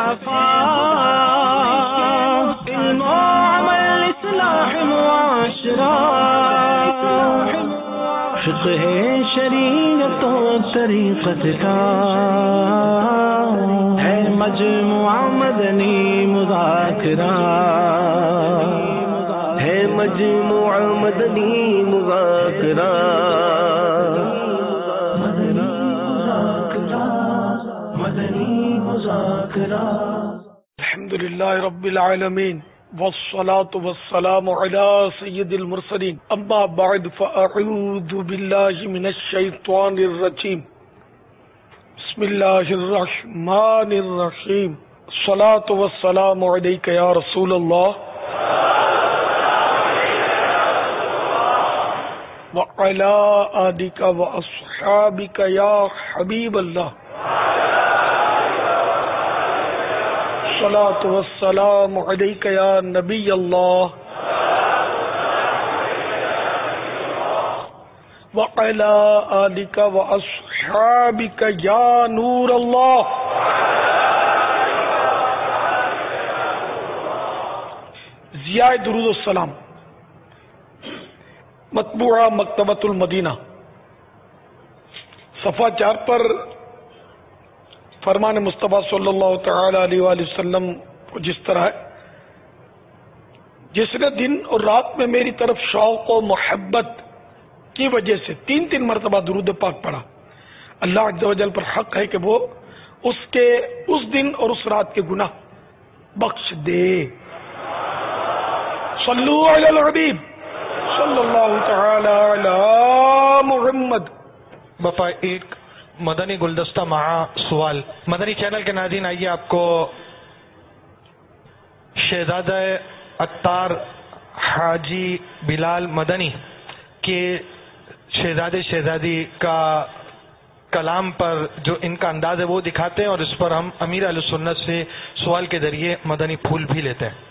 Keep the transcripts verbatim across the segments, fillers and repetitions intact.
صفاء علم وعمل اصلاح معاشرہ فقہ شریعت و طریقت کا ہے مجموعہ مدنی مذاکرہ ہے مجموعہ مدنی مذاکرہ الحمد للہ رب العالمین والصلاة والسلام على سید المرسلین اما بعد فاعوذ باللہ من الشیطان الرجیم بسم اللہ الرحمن الرحیم الصلاة والسلام علیک یا رسول اللہ وعلى آلک واصحابک یا حبیب اللہ الصلاة والسلام علیک یا نبی اللہ وعلی آلک واصحابک یا نور اللہ. ضیاء درود السلام مطبوعہ مکتبۃ المدینہ صفحہ چار پر فرمان مصطفیٰ صلی اللہ تعالی علیہ وآلہ وسلم جس طرح ہے، جس نے دن اور رات میں میری طرف شوق و محبت کی وجہ سے تین تین مرتبہ درود پاک پڑھا، اللہ عز و جل پر حق ہے کہ وہ اس کے اس دن اور اس رات کے گناہ بخش دے. صلو علی الحبیب صلی اللہ تعالی علی محمد. بفا ایک مدنی گلدستہ مع سوال. مدنی چینل کے ناظرین، آئیے آپ کو شہزادہ عطار حاجی بلال مدنی کے شہزادے شہزادی کا کلام پر جو ان کا انداز ہے وہ دکھاتے ہیں، اور اس پر ہم امیر اہل سنت سے سوال کے ذریعے مدنی پھول بھی لیتے ہیں.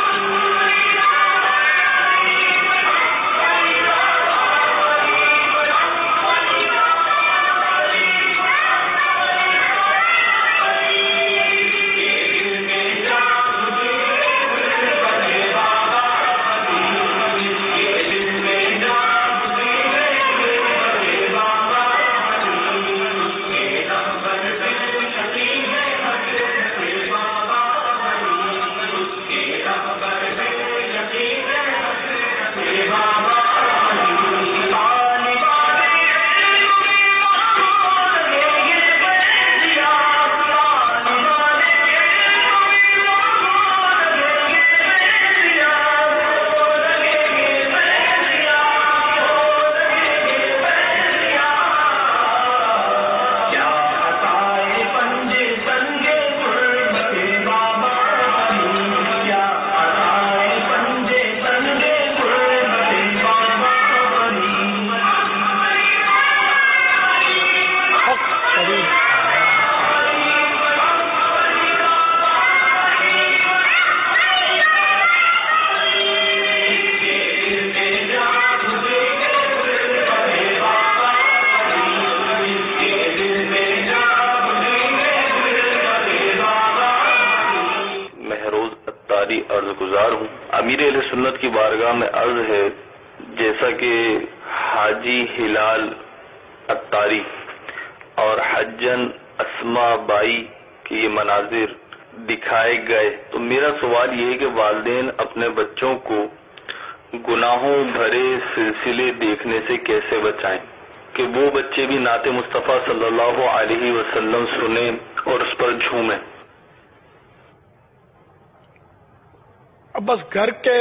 اب بس گھر کے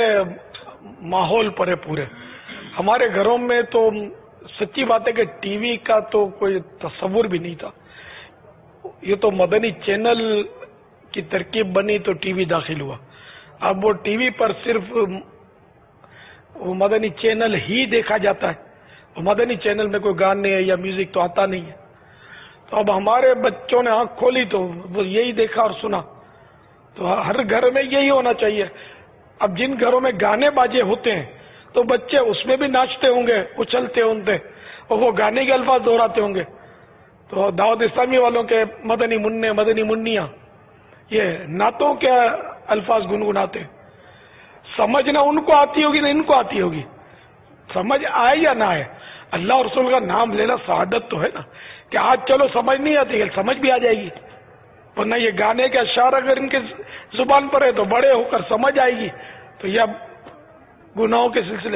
ماحول پر ہے پورے. ہمارے گھروں میں تو سچی بات ہے کہ ٹی وی کا تو کوئی تصور بھی نہیں تھا. یہ تو مدنی چینل کی ترکیب بنی تو ٹی وی داخل ہوا. اب وہ ٹی وی پر صرف وہ مدنی چینل ہی دیکھا جاتا ہے. مدنی چینل میں کوئی گانے یا میوزک تو آتا نہیں ہے. تو اب ہمارے بچوں نے آنکھ کھولی تو وہ یہی دیکھا اور سنا. تو ہر گھر میں یہی ہونا چاہیے. اب جن گھروں میں گانے باجے ہوتے ہیں تو بچے اس میں بھی ناچتے ہوں گے، اچھلتے ہوں گے اور وہ گانے کے الفاظ دہراتے ہوں گے. تو دعوت اسلامی والوں کے مدنی منع مدنی منیاں یہ نعتوں کے الفاظ گنگناتے ہیں. سمجھنا ان کو آتی ہوگی نہ ان کو آتی ہوگی. سمجھ آئے یا نہ آئے, اللہ اور رسول کا نام لینا سعادت تو ہے نا. کہ آج چلو سمجھ نہیں آتی, سمجھ بھی آ جائے گی. ورنہ یہ گانے کے اشعار اگر ان کے زبان پر ہے تو بڑے ہو کر سمجھ آئے گی تو یہ گناہوں کے سلسلے.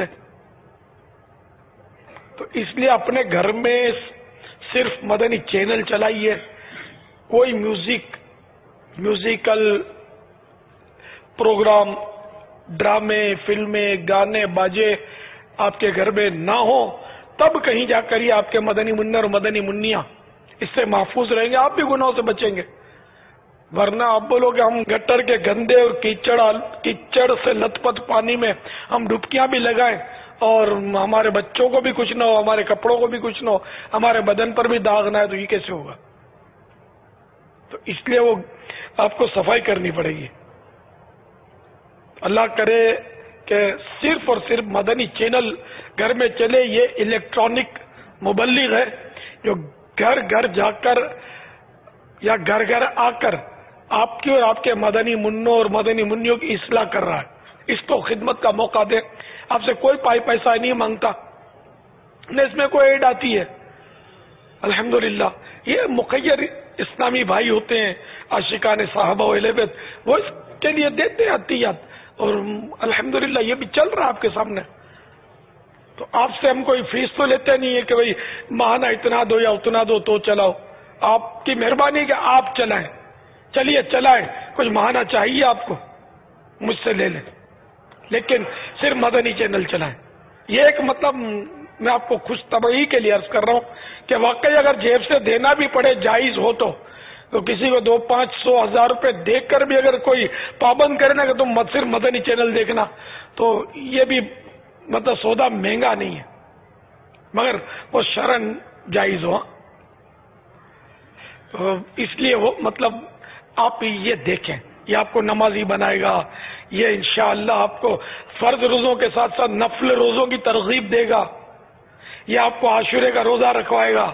تو اس لیے اپنے گھر میں صرف مدنی چینل چلائیے. کوئی میوزک میوزیکل پروگرام, ڈرامے, فلمیں, گانے باجے آپ کے گھر میں نہ ہو, تب کہیں جا کر یہ آپ کے مدنی منع اور مدنی منیاں اس سے محفوظ رہیں گے, آپ بھی گناہوں سے بچیں گے. ورنہ آپ بولو کہ ہم گٹر کے گندے اور کیچڑ کیچڑ سے لت پت پانی میں ہم ڈبکیاں بھی لگائیں اور ہمارے بچوں کو بھی کچھ نہ ہو, ہمارے کپڑوں کو بھی کچھ نہ ہو, ہمارے بدن پر بھی داغ نہ ہے, تو یہ کیسے ہوگا؟ تو اس لیے وہ آپ کو صفائی کرنی پڑے گی. اللہ کرے کہ صرف اور صرف مدنی چینل گھر میں چلے. یہ الیکٹرانک مبلغ ہے جو گھر گھر جا کر یا گھر گھر آ کر آپ کی اور آپ کے مدنی منوں اور مدنی منیوں کی اصلاح کر رہا ہے. اس کو خدمت کا موقع دے. آپ سے کوئی پائی پیسہ نہیں مانگتا, نہ اس میں کوئی ایڈ آتی ہے. الحمدللہ یہ مخیر اسلامی بھائی ہوتے ہیں, عاشقان صحابہ و اہل بیت, وہ اس کے لیے دیتے ہیں عطیات, اور الحمدللہ یہ بھی چل رہا ہے آپ کے سامنے. تو آپ سے ہم کوئی فیس تو لیتے نہیں ہے کہ بھئی ماہانہ اتنا دو یا اتنا دو تو چلاؤ. آپ کی مہربانی کہ آپ چلائیں, چلیے چلائیں. کچھ ماہانہ چاہیے آپ کو مجھ سے لے لیں, لیکن صرف مدنی چینل چلائیں. یہ ایک مطلب میں آپ کو خوش طبعی کے لیے عرض کر رہا ہوں کہ واقعی اگر جیب سے دینا بھی پڑے جائز ہو تو تو کسی کو دو پانچ سو ہزار روپے دے کر بھی اگر کوئی پابند کرے نا کہ تم صرف مدنی چینل دیکھنا, تو یہ بھی مطلب سودا مہنگا نہیں ہے, مگر وہ شرعن جائز ہو. اس لیے وہ مطلب آپ یہ دیکھیں, یہ آپ کو نمازی بنائے گا. یہ انشاءاللہ آپ کو فرض روزوں کے ساتھ ساتھ نفل روزوں کی ترغیب دے گا. یہ آپ کو عاشورے کا روزہ رکھوائے گا.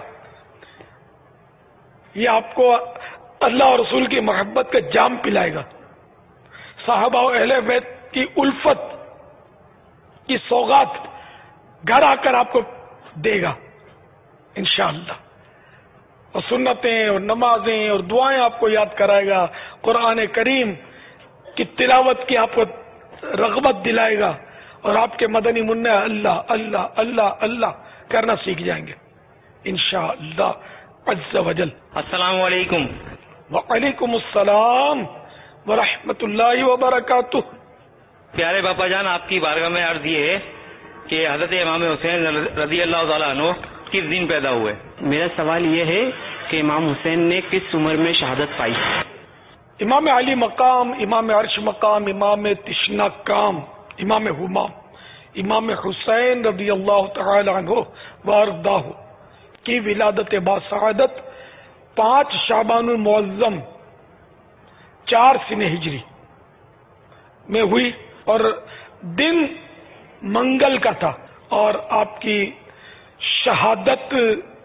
یہ آپ کو اللہ اور رسول کی محبت کا جام پلائے گا. صحابہ و اہل بیت کی الفت کی سوغات گھر آ کر آپ کو دے گا انشاءاللہ. اور سنتیں اور نمازیں اور دعائیں آپ کو یاد کرائے گا. قرآن کریم کی تلاوت کی آپ کو رغبت دلائے گا, اور آپ کے مدنی منع اللہ اللہ اللہ اللہ کرنا سیکھ جائیں گے انشاءاللہ عز وجل. السلام علیکم. وعلیکم السلام ورحمۃ اللہ وبرکاتہ. پیارے باپا جان, آپ کی بارگاہ میں عرض یہ ہے کہ حضرت امام حسین رضی اللہ تعالیٰ عنہ کس دن پیدا ہوئے؟ میرا سوال یہ ہے کہ امام حسین نے کس عمر میں شہادت پائی؟ امام علی مقام, امام عرش مقام, امام تشنا کام, امام ہمام, امام حسین رضی اللہ تعالی عنہ وارضاہ کی ولادت باسعادت پانچ شعبان المعظم چار سن ہجری میں ہوئی, اور دن منگل کا تھا, اور آپ کی شہادت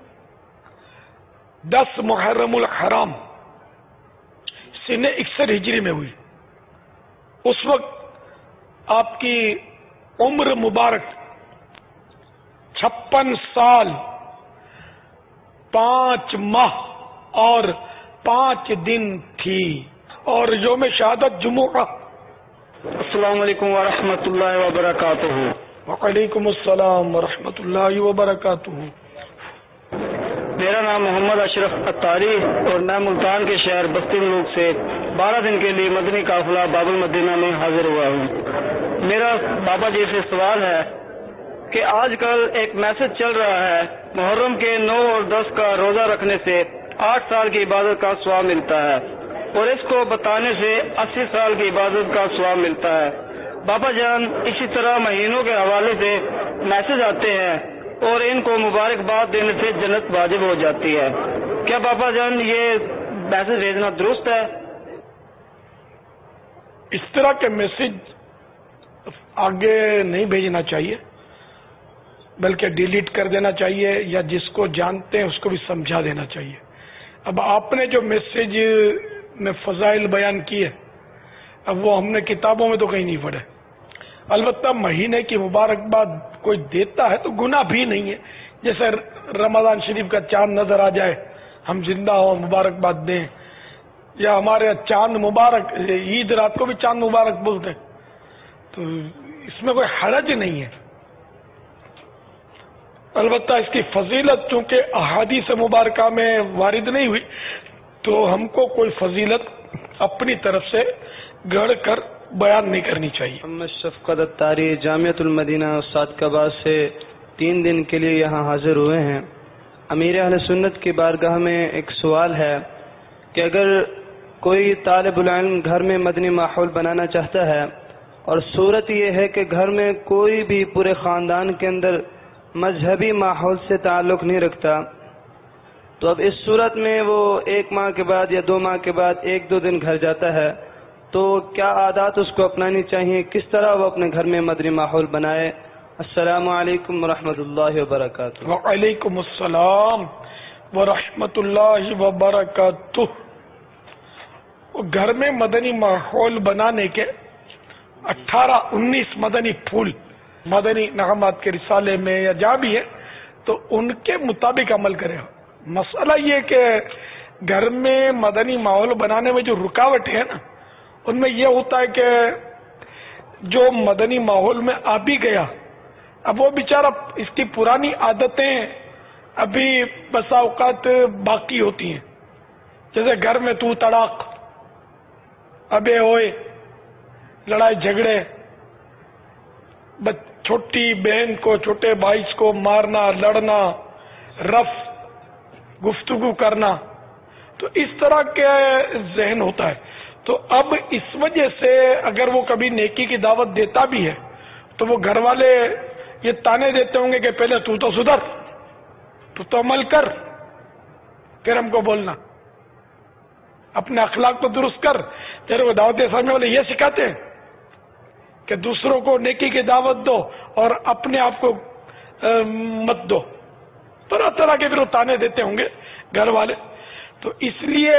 دس محرم الحرام سن اکسٹھ ہجری میں ہوئی. اس وقت آپ کی عمر مبارک چھپن سال پانچ ماہ اور پانچ دن تھی, اور یوم شہادت جمعہ. السلام علیکم ورحمۃ اللہ وبرکاتہ. وعلیکم السلام ورحمۃ اللہ وبرکاتہ. میرا نام محمد اشرف اتاری اور میں ملتان کے شہر بستی ملوک سے بارہ دن کے لیے مدنی قافلہ باب المدینہ میں حاضر ہوا ہوں. میرا بابا جی سے سوال ہے کہ آج کل ایک میسج چل رہا ہے محرم کے نو اور دس کا روزہ رکھنے سے آٹھ سال کی عبادت کا ثواب ملتا ہے, اور اس کو بتانے سے اسی سال کی عبادت کا ثواب ملتا ہے. بابا جان, اسی طرح مہینوں کے حوالے سے میسج آتے ہیں اور ان کو مبارکباد دینے سے جنت واجب ہو جاتی ہے. کیا بابا جان یہ میسج بھیجنا درست ہے؟ اس طرح کے میسج آگے نہیں بھیجنا چاہیے, بلکہ ڈیلیٹ کر دینا چاہیے, یا جس کو جانتے ہیں اس کو بھی سمجھا دینا چاہیے. اب آپ نے جو میسج نے فضائل بیان کیے، اب وہ ہم نے کتابوں میں تو کہیں نہیں پڑھے. البتہ مہینے کی مبارکباد کوئی دیتا ہے تو گناہ بھی نہیں ہے. جیسے رمضان شریف کا چاند نظر آ جائے، ہم زندہ ہوں مبارکباد دیں، یا ہمارے چاند مبارک، عید رات کو بھی چاند مبارک بولتے ہیں، تو اس میں کوئی حرج نہیں ہے. البتہ اس کی فضیلت چونکہ احادیث مبارکہ میں وارد نہیں ہوئی تو ہم کو کوئی فضیلت اپنی طرف سے گڑھ کر بیان نہیں کرنی چاہیے. محمد شفقت اتاری جامعۃ المدینہ صادقآباد سے تین دن کے لیے یہاں حاضر ہوئے ہیں. امیر اہل سنت کی بارگاہ میں ایک سوال ہے کہ اگر کوئی طالب العلم گھر میں مدنی ماحول بنانا چاہتا ہے اور صورت یہ ہے کہ گھر میں کوئی بھی پورے خاندان کے اندر مذہبی ماحول سے تعلق نہیں رکھتا، تو اب اس صورت میں وہ ایک ماہ کے بعد یا دو ماہ کے بعد ایک دو دن گھر جاتا ہے، تو کیا عادات اس کو اپنانی چاہیے، کس طرح وہ اپنے گھر میں مدنی ماحول بنائے؟ السلام علیکم ورحمۃ اللہ وبرکاتہ. وعلیکم السلام ورحمۃ اللہ وبرکاتہ. گھر میں مدنی ماحول بنانے کے اٹھارہ انیس مدنی پھول مدنی نغمات کے رسالے میں یا جہاں بھی ہے تو ان کے مطابق عمل کرے. مسئلہ یہ کہ گھر میں مدنی ماحول بنانے میں جو رکاوٹ ہے نا، ان میں یہ ہوتا ہے کہ جو مدنی ماحول میں آ بھی گیا، اب وہ بیچارہ اس کی پرانی عادتیں ابھی بسا اوقات باقی ہوتی ہیں. جیسے گھر میں تو تڑاک، ابے ہوئے، لڑائی جھگڑے، چھوٹی بہن کو چھوٹے بھائی کو مارنا، لڑنا، رف گفتگو کرنا، تو اس طرح کے ذہن ہوتا ہے. تو اب اس وجہ سے اگر وہ کبھی نیکی کی دعوت دیتا بھی ہے تو وہ گھر والے یہ تانے دیتے ہوں گے کہ پہلے تو تو سدھر، تو تو عمل کر، پھر ہم کو بولنا، اپنے اخلاق تو درست کر. تیرے کو دعوت اسلامی والے یہ سکھاتے ہیں کہ دوسروں کو نیکی کی دعوت دو اور اپنے آپ کو مت دو. طرح طرح کے پھر تانے دیتے ہوں گے گھر والے. تو اس لیے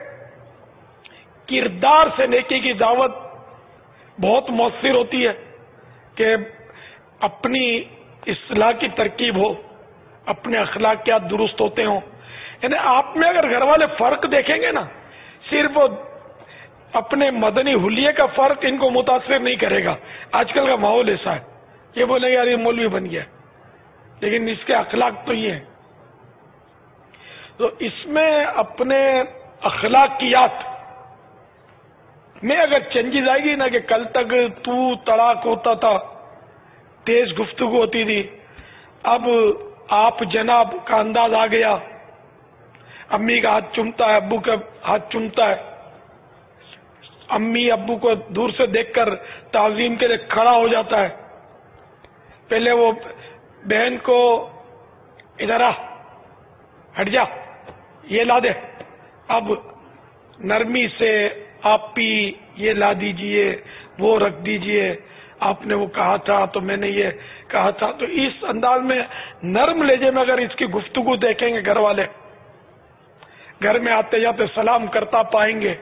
کردار سے نیکی کی دعوت بہت مؤثر ہوتی ہے کہ اپنی اصلاح کی ترکیب ہو، اپنے اخلاقیات درست ہوتے ہوں. یعنی آپ میں اگر گھر والے فرق دیکھیں گے نا، صرف اپنے مدنی حلیے کا فرق ان کو متاثر نہیں کرے گا. آج کل کا ماحول ایسا ہے، یہ بولے یار یہ مولوی بن گیا، لیکن اس کے اخلاق تو یہ ہیں. تو اس میں اپنے اخلاقیات میں اگر چینجز آئے گی نا، کہ کل تک تو تڑاک ہوتا تھا، تیز گفتگو ہوتی تھی، اب آپ جناب کا انداز آ گیا، امی کا ہاتھ چومتا ہے، ابو کا ہاتھ چومتا ہے، امی ابو کو دور سے دیکھ کر تعظیم کے لیے کھڑا ہو جاتا ہے. پہلے وہ بہن کو ادھر آ، ہٹ جا، یہ لا دے، اب نرمی سے آپ پی یہ لا دیجئے، وہ رکھ دیجئے، آپ نے وہ کہا تھا تو میں نے یہ کہا تھا. تو اس انداز میں نرم لہجے میں اگر اس کی گفتگو دیکھیں گے گھر والے، گھر میں آتے جاتے سلام کرتا پائیں گے.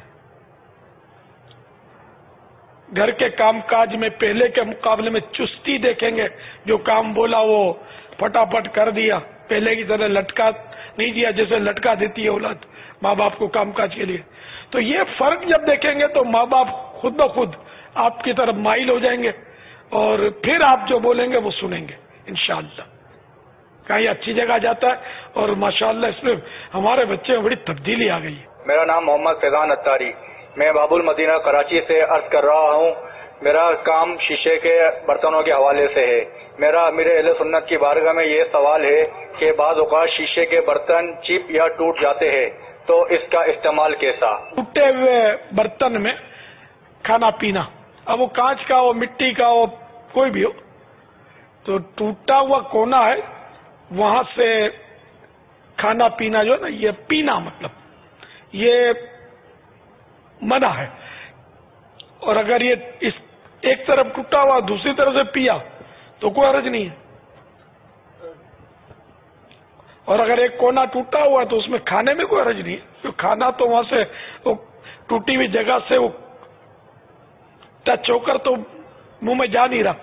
گھر کے کام کاج میں پہلے کے مقابلے میں چستی دیکھیں گے، جو کام بولا وہ پھٹافٹ کر دیا، پہلے کی طرح لٹکا نہیں دیا جیسے لٹکا دیتی ہے اولاد ماں باپ کو کام کاج کے لیے. تو یہ فرق جب دیکھیں گے تو ماں باپ خود بخود آپ کی طرف مائل ہو جائیں گے اور پھر آپ جو بولیں گے وہ سنیں گے انشاءاللہ. کہیں اچھی جگہ جاتا ہے اور ماشاءاللہ اس میں ہمارے بچے میں بڑی تبدیلی آ گئی ہے. میرا نام محمد فیضان اتاری، میں باب المدینہ کراچی سے عرض کر رہا ہوں. میرا کام شیشے کے برتنوں کے حوالے سے ہے. میرا امیر اہل سنت کی بارگاہ میں یہ سوال ہے کہ بعض اوقات شیشے کے برتن چپ یا ٹوٹ جاتے ہیں، تو اس کا استعمال کیسا؟ ٹوٹے ہوئے برتن میں کھانا پینا، اب وہ کانچ کا ہو، مٹی کا ہو، کوئی بھی ہو، تو ٹوٹا ہوا کونا ہے وہاں سے کھانا پینا جو ہے نا، یہ پینا مطلب یہ منع ہے. اور اگر یہ اس ایک طرف ٹوٹا ہوا دوسری طرف سے پیا تو کوئی حرج نہیں ہے. اور اگر ایک کونا ٹوٹا ہوا تو اس میں کھانے میں کوئی حرج نہیں ہے، کیونکہ کھانا تو وہاں سے وہ ٹوٹی ہوئی جگہ سے وہ ٹچ ہو کر تو منہ میں جا نہیں رہا.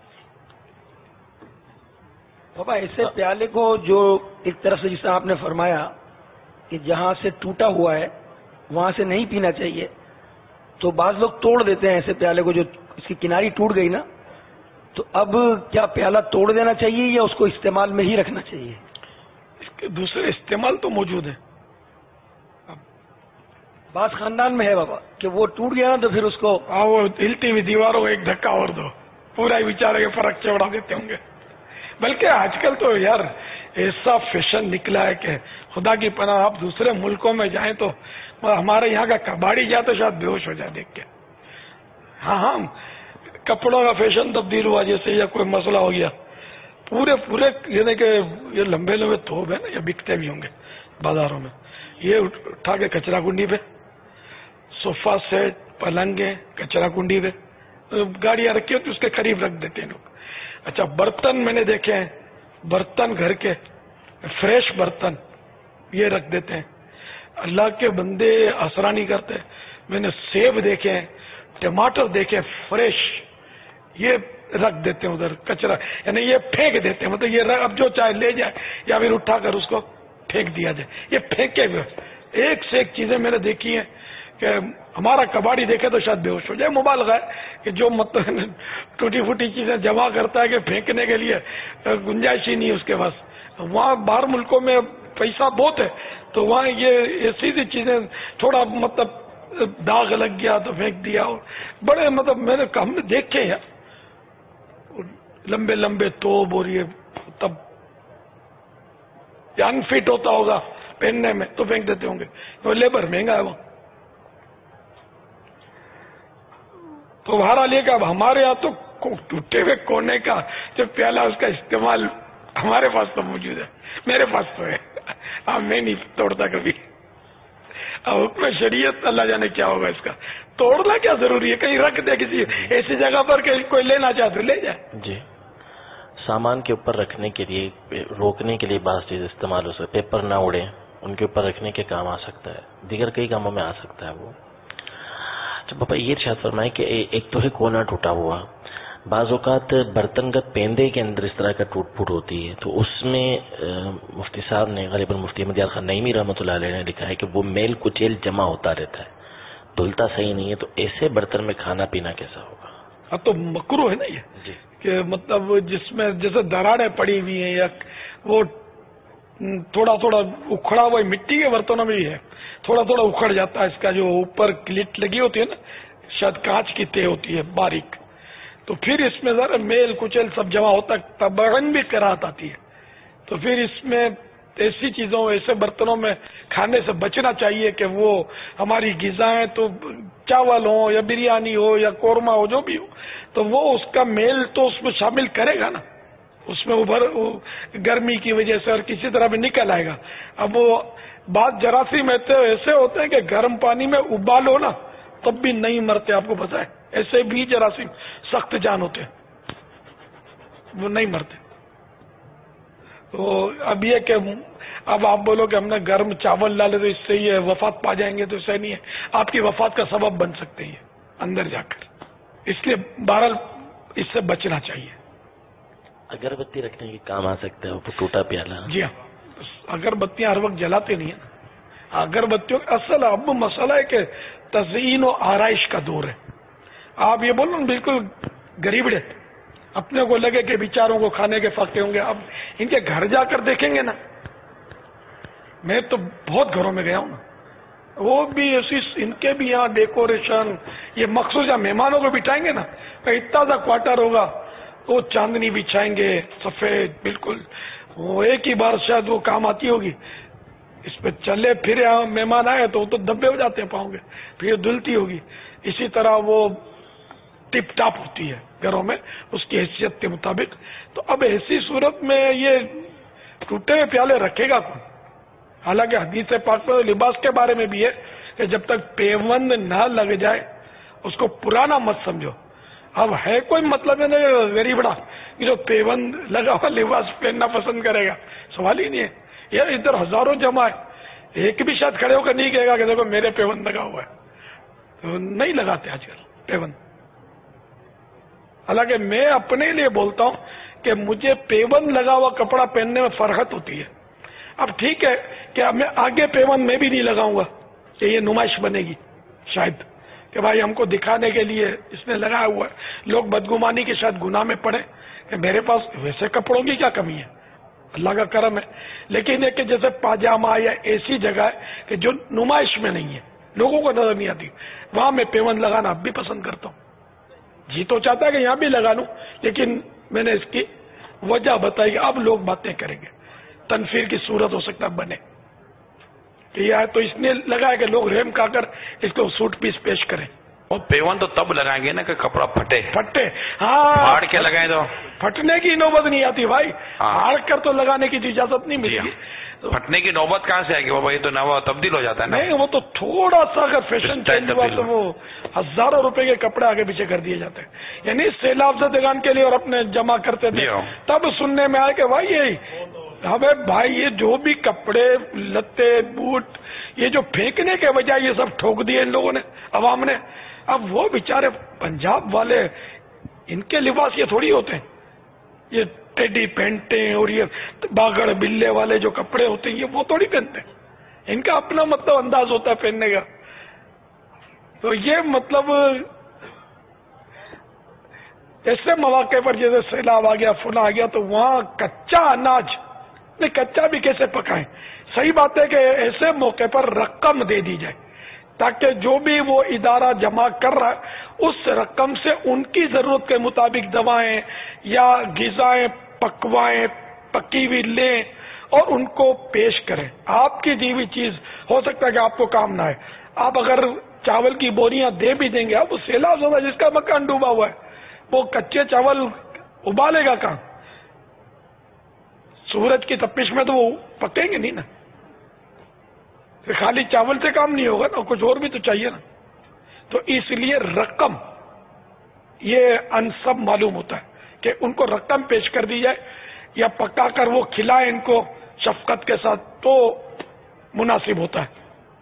بابا ایسے پیالے کو جو ایک طرف سے جسے آپ نے فرمایا کہ جہاں سے ٹوٹا ہوا ہے وہاں سے نہیں پینا چاہیے، تو بعض لوگ توڑ دیتے ہیں ایسے پیالے کو، جو اس کی کناری ٹوٹ گئی نا، تو اب کیا پیالہ توڑ دینا چاہیے یا اس کو استعمال میں ہی رکھنا چاہیے؟ اس کے دوسرے استعمال تو موجود ہیں. بعض خاندان میں ہے بابا کہ وہ ٹوٹ گیا نا تو پھر اس کو ہاں وہ ہلتی ہوئی دیواروں کو ایک دھکا اور دو، پورا ہی بیچارے کے فرق چوڑا دیتے ہوں گے. بلکہ آج کل تو یار ایسا فیشن نکلا ہے کہ خدا کی پناہ آپ دوسرے ملکوں میں جائیں تو ہمارے یہاں کا کباڑی جائے تو شاید بے ہوش ہو جائے دیکھ کے. ہاں ہاں کپڑوں کا فیشن تبدیل ہوا جیسے یا کوئی مسئلہ ہو گیا، پورے پورے یعنی کہ یہ لمبے لمبے تھوب ہے نا، یہ بکتے بھی ہوں گے بازاروں میں، یہ اٹھا کے کچرا کنڈی پہ، صوفہ سیٹ پلنگیں کچرا کنڈی پہ، گاڑیاں رکھی ہوتی اس کے قریب رکھ دیتے ہیں لوگ. اچھا برتن میں نے دیکھے ہیں، برتن گھر کے فریش برتن یہ رکھ دیتے ہیں. اللہ کے بندے آسرا نہیں کرتے. میں نے سیب دیکھے ہیں، ٹماٹر دیکھے فریش، یہ رکھ دیتے ہیں ادھر کچرا، یعنی یہ پھینک دیتے ہیں، مطلب یہ اب جو چاہے لے جائے یا پھر اٹھا کر اس کو پھینک دیا جائے، یہ پھینکے ہوئے. ایک سے ایک چیزیں میں نے دیکھی ہیں کہ ہمارا کباڑی دیکھے تو شاید بے ہوش ہو جائے. مبالغہ ہے کہ جو مطلب ٹوٹی پھوٹی چیزیں جمع کرتا ہے کہ پھینکنے کے لیے گنجائش ہی نہیں اس کے پاس. وہاں باہر ملکوں میں پیسہ بہت ہے تو وہاں یہ ایسی سی چیزیں تھوڑا مطلب داغ لگ گیا تو پھینک دیا. بڑے مطلب میں نے ہم نے دیکھے ہیں لمبے لمبے توب، اور یہ تب انفٹ ہوتا ہوگا پہننے میں تو پھینک دیتے ہوں گے. وہ لیبر مہنگا ہے وہ. تو بہرحال یہ کہ اب ہمارے یہاں تو ٹوٹے ہوئے کونے کا جو پیالہ اس کا استعمال ہمارے پاس تو موجود ہے، میرے پاس تو ہے. اب میں نہیں توڑتا کبھی. اب حکم شریعت اللہ جانے کیا ہوگا اس کا. توڑنا کیا ضروری ہے، کہیں رکھ دے کسی ایسی جگہ پر کہ کوئی لینا چاہے تو لے جائے. جی سامان کے اوپر رکھنے کے لیے روکنے کے لیے بعض چیز استعمال ہو سکتے، پیپر نہ اڑے ان کے اوپر رکھنے کے کام آ سکتا ہے، دیگر کئی کاموں میں آ سکتا ہے وہ. اچھا پاپا یہ ارشاد فرمائے کہ ایک تو ہے کونا ٹوٹا ہوا، بعض اوقات برتنگت پیندے کے اندر اس طرح کا ٹوٹ پھوٹ ہوتی ہے، تو اس میں مفتی صاحب نے غالباً مفتی احمد یار خان نعیمی رحمۃ اللہ علیہ نے لکھا ہے کہ وہ میل کچیل جمع ہوتا رہتا ہے، دھلتا صحیح نہیں ہے، تو ایسے برتن میں کھانا پینا کیسا ہوگا؟ اب تو مکروہ ہے نا یہ جی کہ مطلب جس میں جیسے دراڑیں پڑی ہوئی ہیں یا وہ تھوڑا تھوڑا اکھڑا ہوا مٹی کے برتنوں میں بھی ہے، تھوڑا تھوڑا اکھڑ جاتا ہے، اس کا جو اوپر کلٹ لگی ہوتی ہے نا، شاید کانچ کی تہ ہوتی ہے باریک، تو پھر اس میں ذرا میل کچل سب جمع ہوتا ہے، تباہن بھی کراہت آتی ہے. تو پھر اس میں ایسی چیزوں ایسے برتنوں میں کھانے سے بچنا چاہیے کہ وہ ہماری غذائیں تو چاول ہو یا بریانی ہو یا قورمہ ہو جو بھی ہو تو وہ اس کا میل تو اس میں شامل کرے گا نا، اس میں ابھر گرمی کی وجہ سے اور کسی طرح بھی نکل آئے گا. اب وہ بعض جراثیم ایسے ہوتے ہیں کہ گرم پانی میں ابالو نا تب بھی نہیں مرتے، آپ کو پتا ہے ایسے بھی جراثیم سخت جان ہوتے ہیں وہ نہیں مرتے. تو اب یہ کہ اب آپ بولو کہ ہم نے گرم چاول ڈالے تو اس سے یہ وفات پا جائیں گے، تو ایسا نہیں ہے، آپ کی وفات کا سبب بن سکتے ہیں اندر جا کر، اس لیے بہرحال اس سے بچنا چاہیے. اگربتی رکھنے کے کام آ سکتا ہے وہ ٹوٹا پیالہ؟ جی ہاں، اگربتیاں ہر وقت جلاتے نہیں ہیں. اگربتیوں کا اصل اب مسئلہ ہے کہ تزئین و آرائش کا دور ہے. آپ یہ بولو نا بالکل غریبڑے، اپنے کو لگے کہ بیچاروں کو کھانے کے فاقے ہوں گے. اب ان کے گھر جا کر دیکھیں گے نا، میں تو بہت گھروں میں گیا ہوں نا، وہ بھی ایسی ان کے بھی یہاں ڈیکوریشن، یہ مخصوص یہاں مہمانوں کو بٹھائیں گے نا، اتنا سا کوارٹر ہوگا وہ چاندنی بچھائیں گے سفید بالکل، وہ ایک ہی بار شاید وہ کام آتی ہوگی، اس پہ چلے پھر مہمان آئے تو وہ تو دبے ہو جاتے ہیں پاؤں گے، پھر دھلتی ہوگی. اسی طرح وہ ٹپ ٹاپ ہوتی ہے گھروں میں اس کی حیثیت کے مطابق. تو اب ایسی صورت میں یہ ٹوٹے ہوئے پیالے رکھے گا کون؟ حالانکہ حدیث پاک میں لباس کے بارے میں بھی ہے کہ جب تک پیوند نہ لگ جائے اس کو پرانا مت سمجھو. اب ہے کوئی مطلب ہے نا غریبڑا کہ جو پیوند لگا ہوا لباس پہننا پسند کرے گا؟ سوال ہی نہیں ہے. یار ادھر ہزاروں جمع ہے، ایک بھی شاید کھڑے ہو کر نہیں کہے گا کہ دیکھو میرے پیوند لگا ہوا ہے. نہیں لگاتے آج کل پیون. حالانکہ میں اپنے لیے بولتا ہوں کہ مجھے پیون لگا ہوا کپڑا پہننے میں فرحت ہوتی ہے. اب ٹھیک ہے کہ اب میں آگے پیون میں بھی نہیں لگاؤں گا کہ یہ نمائش بنے گی شاید کہ بھائی ہم کو دکھانے کے لیے اس نے لگایا ہوا ہے, لوگ بدگمانی کے شاید گناہ میں پڑے کہ میرے پاس ویسے کپڑوں کی کیا کمی ہے, اللہ کا کرم ہے. لیکن یہ کہ جیسے پاجامہ یا ایسی جگہ ہے کہ جو نمائش میں نہیں ہے, لوگوں کو نظر نہیں آتی, وہاں میں پیون لگانا اب بھی پسند کرتا ہوں. جی تو چاہتا ہے کہ یہاں بھی لگا لوں, لیکن میں نے اس کی وجہ بتائی کہ اب لوگ باتیں کریں گے, تنفیر کی صورت ہو سکتا ہے بنے کہ یہ تو اس نے لگایا کہ لوگ رحم کھا کر اس کو سوٹ پیس پیش کریں. اور پیون تو تب لگائیں گے نا کہ کپڑا پھٹے پھٹے ہاں پھاڑ کے لگائیں تو پھٹنے کی نوبت نہیں آتی بھائی, پھاڑ کر تو لگانے کی اجازت نہیں ملے گی. پھٹنے کی نوبت کہاں سے آئے گی بابا, یہ تو نوا تبدیل ہو جاتا ہے نا. نہیں وہ تو تھوڑا سا اگر فیشن چینج ہوا تو وہ ہزاروں روپے کے کپڑے آگے پیچھے کر دیے جاتے ہیں. یعنی سیلاب زدگان کے لیے اور اپنے جمع کرتے تھے, تب سننے میں آئے کہ بھائی یہی ہمیں بھائی یہ جو بھی کپڑے لتے بوٹ یہ جو پھینکنے کے بجائے یہ سب ٹھوک دیے ان لوگوں نے, عوام نے. اب وہ بیچارے پنجاب والے ان کے لباس یہ تھوڑی ہوتے ہیں, یہ ٹیڈی پینٹیں اور یہ باگڑ بلے والے جو کپڑے ہوتے ہیں یہ وہ تھوڑی پہنتے ہیں, ان کا اپنا مطلب انداز ہوتا ہے پہننے کا. تو یہ مطلب ایسے مواقع پر جیسے سیلاب آ گیا فنا آ گیا تو وہاں کچا اناج نہیں, کچا بھی کیسے پکائیں. صحیح بات ہے کہ ایسے موقع پر رقم دے دی جائے تاکہ جو بھی وہ ادارہ جمع کر رہا ہے اس رقم سے ان کی ضرورت کے مطابق دوائیں یا غذائیں پکوائیں پکی ہوئی لیں اور ان کو پیش کریں. آپ کی دی ہوئی چیز ہو سکتا ہے کہ آپ کو کام نہ آئے. آپ اگر چاول کی بوریاں دے بھی دیں گے, اب وہ سیلاب زدہ جس کا مکان ڈوبا ہوا ہے وہ کچے چاول ابالے گا کہاں, سورج کی تپش میں تو وہ پکیں گے نہیں نا. خالی چاول سے کام نہیں ہوگا نا, کچھ اور بھی تو چاہیے نا. تو اس لیے رقم یہ ان سب معلوم ہوتا ہے کہ ان کو رقم پیش کر دی جائے یا پکا کر وہ کھلائے ان کو شفقت کے ساتھ تو مناسب ہوتا ہے.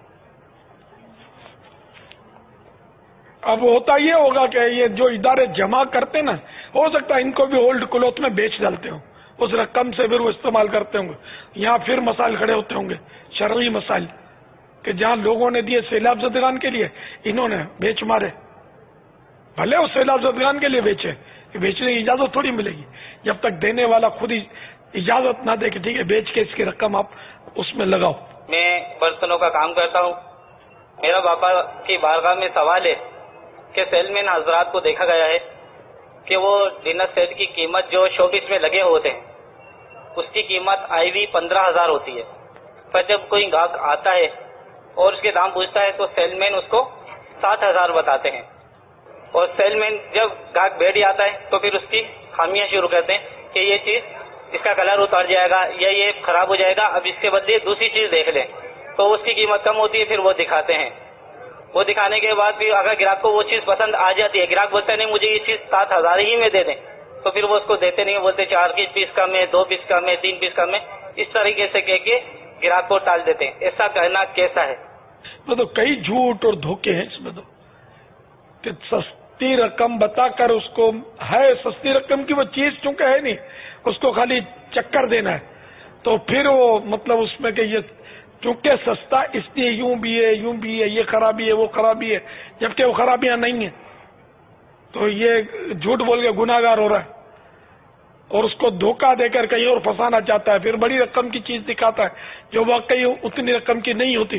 اب ہوتا یہ ہوگا کہ یہ جو ادارے جمع کرتے نا ہو سکتا ہے ان کو بھی اولڈ کلوتھ میں بیچ ڈالتے ہوں, اس رقم سے پھر وہ استعمال کرتے ہوں گے. یہاں پھر مسائل کھڑے ہوتے ہوں گے, شرعی مسائل, کہ جہاں لوگوں نے دیے سیلاب زدگان کے لیے انہوں نے بیچ مارے. بھلے وہ سیلاب زدگان کے لیے بیچے, بیچنے کی اجازت تھوڑی ملے گی جب تک دینے والا خود ہی اجازت نہ دے کہ ٹھیک ہے بیچ کے اس کی رقم آپ اس میں لگاؤ. میں برتنوں کا کام کرتا ہوں. میرا باپا کی بارگاہ میں سوال ہے کہ سیل مین حضرات کو دیکھا گیا ہے کہ وہ ڈنر سیٹ کی قیمت جو شو پیس میں لگے ہوتے ہیں اس کی قیمت آئی ہوئی پندرہ ہزار ہوتی ہے, پر جب کوئی گاہک آتا ہے اور اس کے دام پوچھتا ہے تو سیل مین اس کو سات ہزار بتاتے ہیں. اور سیل مین جب گاہک بیٹھ جاتا ہے تو پھر اس کی خامیاں شروع کرتے ہیں کہ یہ چیز اس کا کلر اتر جائے گا یا یہ خراب ہو جائے گا, اب اس کے بدلے دوسری چیز دیکھ لیں. تو اس کی قیمت کم ہوتی ہے, پھر وہ دکھاتے ہیں. وہ دکھانے کے بعد بھی اگر گراہک کو وہ چیز پسند آ جاتی ہے, گراہک بولتا ہے نہیں مجھے یہ چیز سات ہزار ہی میں دے دیں, تو پھر وہ اس کو دیتے نہیں, بولتے چار پیس کم ہے, دو پیس کم ہے, تین پیس کم ہے, اس طریقے سے کہہ کے گراہک کو ٹال دیتے ہیں. ایسا کہنا کیسا ہے؟ تو کئی جھوٹ اور دھوکے ہیں اس میں تو, کہ سستی رقم بتا کر اس کو ہے سستی رقم کی وہ چیز چونکہ ہے نہیں, اس کو خالی چکر دینا ہے, تو پھر وہ مطلب اس میں کہ یہ چونکہ سستا اس لیے یوں بھی ہے یوں بھی ہے, یہ خرابی ہے وہ خرابی ہے, جبکہ وہ خرابیاں نہیں ہیں. تو یہ جھوٹ بول کے گناہ گار ہو رہا ہے اور اس کو دھوکہ دے کر کہیں اور پھنسانا چاہتا ہے. پھر بڑی رقم کی چیز دکھاتا ہے جو واقعی اتنی رقم کی نہیں ہوتی.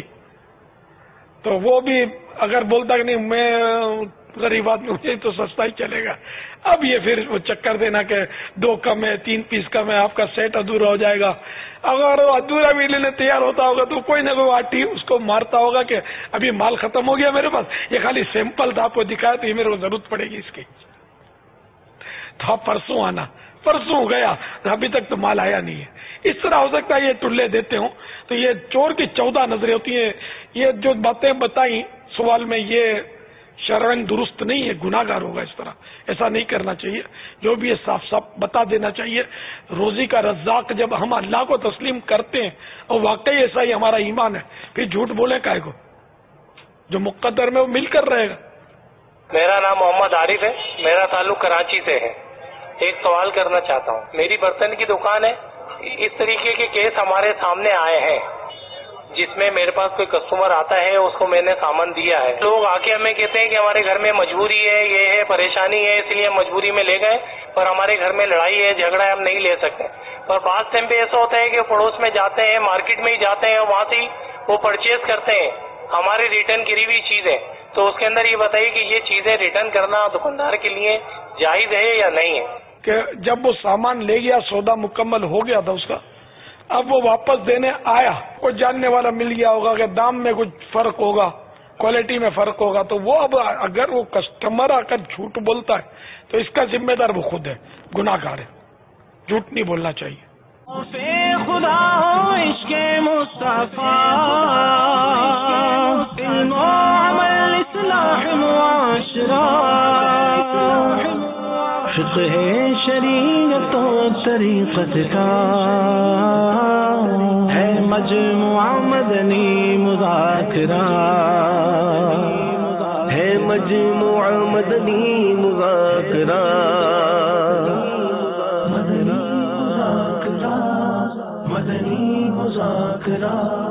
تو وہ بھی اگر بولتا کہ نہیں میں غریب آدمی مجھے تو سستا ہی چلے گا, اب یہ پھر وہ چکر دینا کہ دو کم ہے تین پیس کم ہے آپ کا سیٹ ادھورا ہو جائے گا. اگر وہ ادھورا بھی لینے تیار ہوتا ہوگا تو کوئی نہ کوئی آٹی اس کو مارتا ہوگا کہ ابھی مال ختم ہو گیا میرے پاس, یہ خالی سیمپل تھا آپ کو دکھایا تو یہ میرے کو ضرورت پڑے گی اس کی, تو آپ پرسوں آنا, پرسوں گیا ابھی تک تو مال آیا نہیں ہے. اس طرح ہو سکتا ہے یہ ٹلے دیتے ہوں. تو یہ چور کی چودہ نظریں ہوتی ہیں. یہ جو باتیں بتائیں سوال میں یہ شرعن درست نہیں ہے, گناہ گار ہوگا اس طرح, ایسا نہیں کرنا چاہیے. جو بھی ہے صاف صاف بتا دینا چاہیے. روزی کا رزاق جب ہم اللہ کو تسلیم کرتے ہیں اور واقعی ایسا ہی ہمارا ایمان ہے, پھر جھوٹ بولے کائے کو, جو مقدر میں وہ مل کر رہے گا. میرا نام محمد عارف ہے، میرا تعلق کراچی سے ہے. ایک سوال کرنا چاہتا ہوں. میری برتن کی دکان ہے، اس طریقے کے کیس ہمارے سامنے آئے ہیں جس میں میرے پاس کوئی کسٹمر آتا ہے، اس کو میں نے سامان دیا ہے، لوگ آ کے ہمیں کہتے ہیں کہ ہمارے گھر میں مجبوری ہے، یہ ہے، پریشانی ہے، اس لیے مجبوری میں لے گئے، پر ہمارے گھر میں لڑائی ہے، جھگڑا ہے، ہم نہیں لے سکتے. پر بعض ٹائم پہ ایسا ہوتا ہے کہ پڑوس میں جاتے ہیں، مارکیٹ میں ہی جاتے ہیں، وہاں سے ہی وہ پرچیز کرتے ہیں ہماری ریٹرن کی ہوئی چیزیں. تو اس کے اندر یہ بتائیے کہ یہ چیزیں ریٹرن کرنا دکاندار کے لیے جائز ہے یا نہیں ہے؟ کہ جب وہ سامان لے گیا، سودا مکمل ہو گیا تھا اس کا، اب وہ واپس دینے آیا، کوئی جاننے والا مل گیا ہوگا کہ دام میں کچھ فرق ہوگا، کوالٹی میں فرق ہوگا، تو وہ اب اگر وہ کسٹمر آ کر جھوٹ بولتا ہے تو اس کا ذمہ دار وہ خود ہے، گناہ گار ہے. جھوٹ نہیں بولنا چاہیے. خدا ہو عشق مصطفیٰ، علم و عمل اصلاح معاشرہ، فقہ شریعت و طریقت کا ہے مجموعہ مدنی مذاکرہ، ہے مجموعہ مدنی مذاکرہ، مدنی مذاکرہ.